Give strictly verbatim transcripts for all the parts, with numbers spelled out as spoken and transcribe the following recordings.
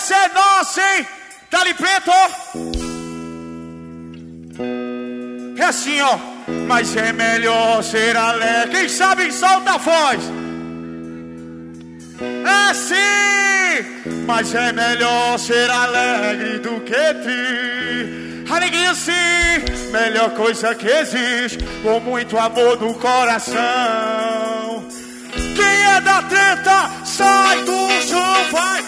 Essa é nossa, hein? Tá ali preto, ó. É assim, ó. Mas é melhor ser alegre. Quem sabe solta a voz. É sim. Mas é melhor ser alegre do que triste. Alegria sim, melhor coisa que existe. Com muito amor no coração. Quem é da treta, sai do chão, vai.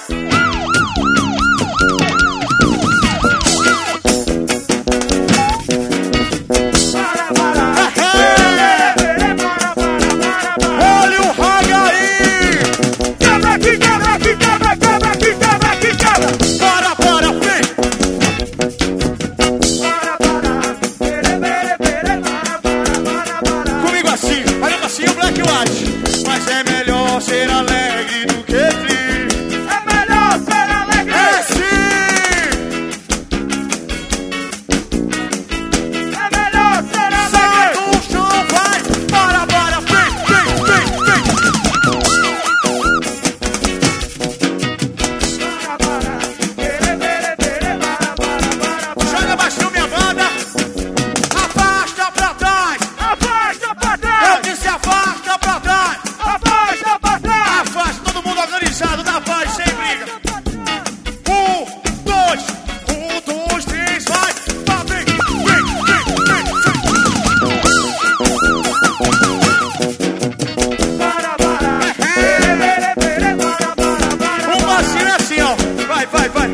Olha o raio aí. Quebra aqui, quebra aqui, quebra, quebra aqui, quebra aqui, quebra. Para, para, vem. Comigo assim, olha assim o Black White. Mas é melhor ser alegre do que triste. É melhor ser alegre. É sim. É melhor ser alegre. Sai do chão, vai. Para, para, vem, vem, vem, vem. Joga baixinho minha banda. Afasta pra trás. Afasta pra trás. Eu disse afasta pra trás. Afasta pra trás. Afasta, todo mundo organizado, na paz, sem briga. Um, dois, um, dois, três, vai. Vai, vem, vem, vem, vem, vem. Um passinho assim, ó. Vai, vai, vai.